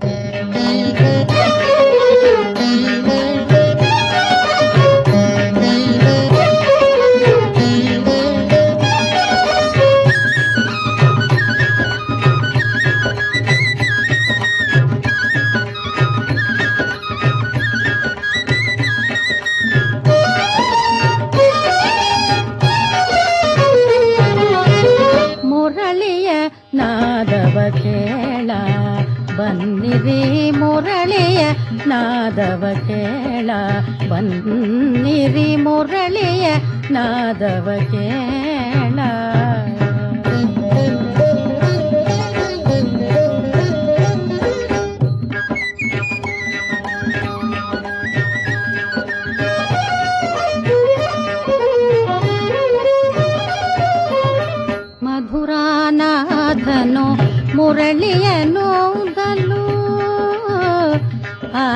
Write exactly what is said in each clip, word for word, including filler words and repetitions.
ನಾದವ ಕೇಳ ಬನ್ನಿರಿ ಮುರಳಿಯ ನಾದವ ಕೇಳ ಬನ್ನಿರಿ ಮುರಳಿಯ ನಾದವ ಕೇಳ ಮಧುರಾನಾಥನು ಮುರಳಿಯನೂದಲು ಆ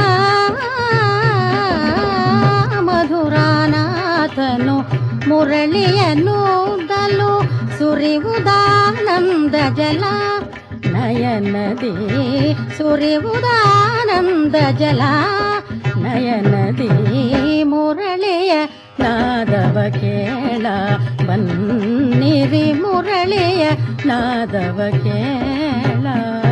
ಮಧುರಾನಾಥನು ಮುರಳಿಯನೂದಲು ಸುರಿವುದಾನಂದ ಜಲ ನಯನದಿ ಸುರಿವುದಾನಂದ ಜಲ ನಯನದಿ ಮುರಳಿಯ ನಾದವ ಕೇಳ ಬನ್ನಿರಿ ಮುರಳಿಯ ನಾದವ ಕೇಳ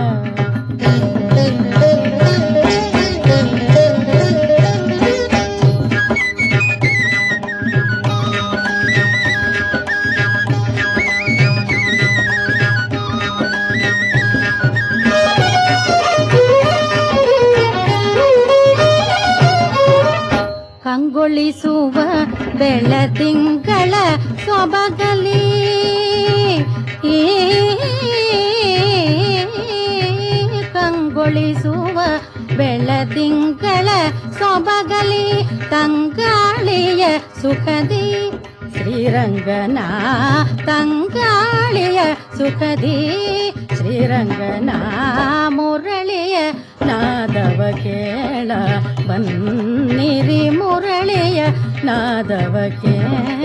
ಕಂಗೊಳಿಸುವ ಬೆಳದಿಂಗಳ ಸೊಬಗಲಿ ಕಂಗೊಳಿಸುವ ಬೆಳದಿಂಗಳ ಸೊಬಗಲಿ ತಂಗಾಳಿಯ ಸುಖದಿ ಶ್ರೀರಂಗನ ತಂಗಾಳಿಯ ಸುಖದಿ ಶ್ರೀರಂಗನ ಮುರಳಿಯ ನಾದವ ಕೇಳ ಬನ್ನಿರಿ ಮುರಳಿಯ ನಾದವ ಕೇಳ